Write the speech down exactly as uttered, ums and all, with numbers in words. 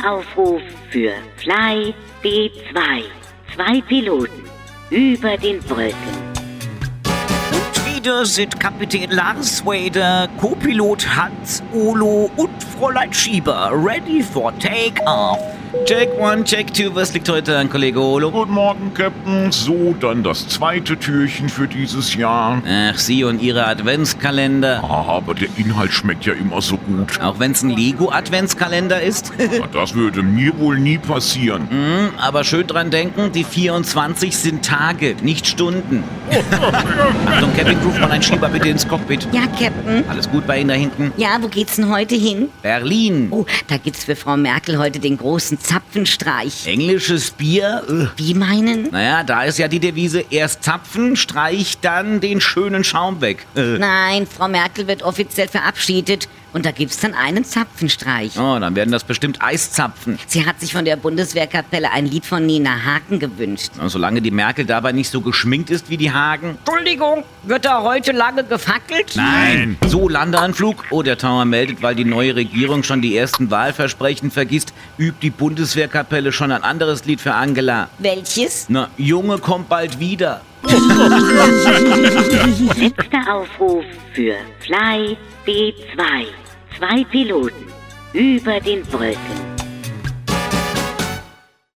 Letzter Aufruf für Fly B zwei. Zwei Piloten über den Wolken. Und wieder sind Kapitän Lars Wader, Co-Pilot Hans Olo und Fräulein Schieber ready for take-off. Check one, check two, was liegt heute an, Kollege Olo? Guten Morgen, Captain. So, dann das zweite Türchen für dieses Jahr. Ach, Sie und Ihre Adventskalender. Ah, aber der Inhalt schmeckt ja immer so gut. Auch wenn's ein Lego-Adventskalender ist? Na, das würde mir wohl nie passieren. Hm, aber schön dran denken, die vierundzwanzig sind Tage, nicht Stunden. Achtung, Captain Crew, Fräulein Schieber, bitte ins Cockpit. Ja, Captain. Alles gut bei Ihnen da hinten? Ja, wo geht's denn heute hin? Berlin. Oh, da gibt's für Frau Merkel heute den großen Zapfenstreich. Englisches Bier? Ugh. Wie meinen? Naja, da ist ja die Devise, erst zapfen, streich, dann den schönen Schaum weg. Äh. Nein, Frau Merkel wird offiziell verabschiedet und da gibt's dann einen Zapfenstreich. Oh, dann werden das bestimmt Eiszapfen. Sie hat sich von der Bundeswehrkapelle ein Lied von Nina Hagen gewünscht. Und solange die Merkel dabei nicht so geschminkt ist wie die Hagen. Entschuldigung, wird da heute lange gefackelt? Nein! So, Landeanflug. Oh, der Tower meldet, weil die neue Regierung schon die ersten Wahlversprechen vergisst, übt die Bundeswehrkapelle schon ein anderes Lied für Angela. Welches? Na, Junge kommt bald wieder. Letzter Aufruf für Fly B zwei. Zwei Piloten über den Wolken.